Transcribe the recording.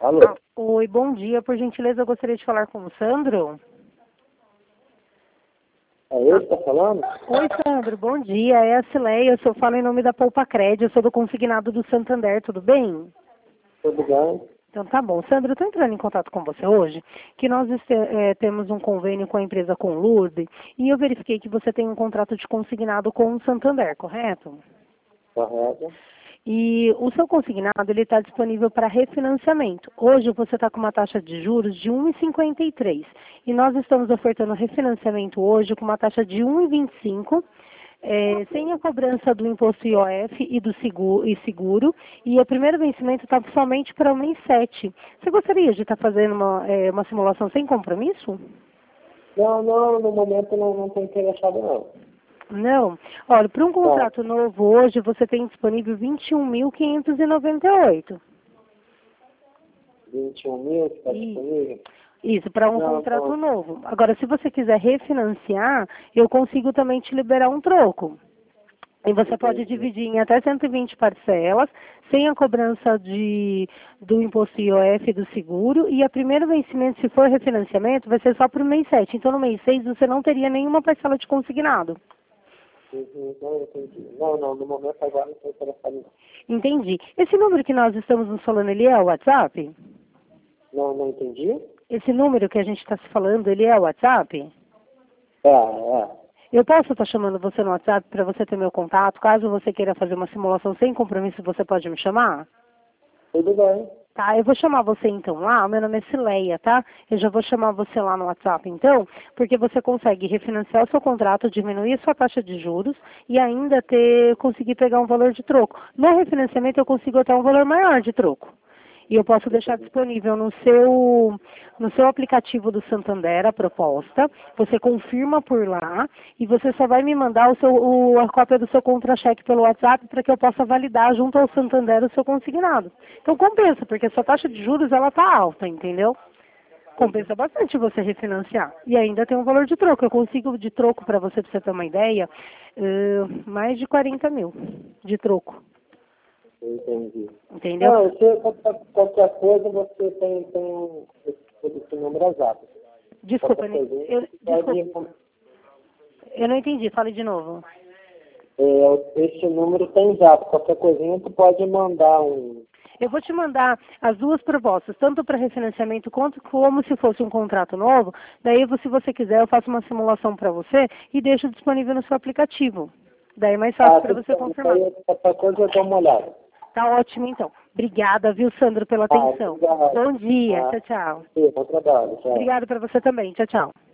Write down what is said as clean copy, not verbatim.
Alô? Oi, bom dia. Por gentileza, eu gostaria de falar com o Sandro. É ele que tá falando? Oi, Sandro, bom dia. É a Cileia, eu falo em nome da Poupa Cred, eu sou do consignado do Santander, tudo bem? Tudo bem? Então tá bom. Sandro, eu estou entrando em contato com você hoje, que nós temos um convênio com a empresa Conlurde, e eu verifiquei que você tem um contrato de consignado com o Santander, correto? Correto. E o seu consignado ele está disponível para refinanciamento. Hoje você está com uma taxa de juros de 1,53 e nós estamos ofertando refinanciamento hoje com uma taxa de 1,25, sem a cobrança do imposto IOF e do seguro, e o primeiro vencimento está somente para o mês 7. Você gostaria de estar fazendo uma simulação sem compromisso? Não, no momento não tô interessado não. Não. Olha, para um contrato novo hoje você tem disponível 21.598. 21 mil que está disponível? Isso, para um contrato novo. Agora, se você quiser refinanciar, eu consigo também te liberar um troco. E você pode dividir em até 120 parcelas, sem a cobrança do imposto IOF e do seguro, e a primeiro vencimento, se for refinanciamento, vai ser só para o mês 7. Então, no mês 6, você não teria nenhuma parcela de consignado. Não, entendi. Não, no momento agora não estou interessado não. Entendi. Esse número que nós estamos nos falando, ele é o WhatsApp? Não entendi? Esse número que a gente está se falando, ele é o WhatsApp? É. Eu posso estar chamando você no WhatsApp para você ter meu contato? Caso você queira fazer uma simulação sem compromisso, você pode me chamar? Tudo bem. Tá, eu vou chamar você então lá, meu nome é Cileia, tá? Eu já vou chamar você lá no WhatsApp então, porque você consegue refinanciar o seu contrato, diminuir a sua taxa de juros e ainda conseguir pegar um valor de troco. No refinanciamento eu consigo até um valor maior de troco. E eu posso deixar disponível no seu aplicativo do Santander a proposta, você confirma por lá e você só vai me mandar a cópia do seu contra-cheque pelo WhatsApp para que eu possa validar junto ao Santander o seu consignado. Então compensa, porque a sua taxa de juros ela está alta, entendeu? Compensa bastante você refinanciar. E ainda tem um valor de troco. Eu consigo de troco para você ter uma ideia, mais de 40 mil de troco. Entendi. Entendeu? Não, qualquer coisa você tem esse número exato. Desculpa, eu não entendi, fale de novo. Esse número tem exato. Qualquer coisinha tu pode mandar um... Eu vou te mandar as duas propostas, tanto para refinanciamento quanto como se fosse um contrato novo. Daí, se você quiser, eu faço uma simulação para você e deixo disponível no seu aplicativo. Daí é mais fácil para você confirmar. Qualquer coisa eu dou uma olhada. Tá ótimo, então. Obrigada, viu, Sandro, pela atenção. Bom dia. Tchau, tchau. Sim, bom trabalho. Tchau. Obrigada para você também. Tchau, tchau.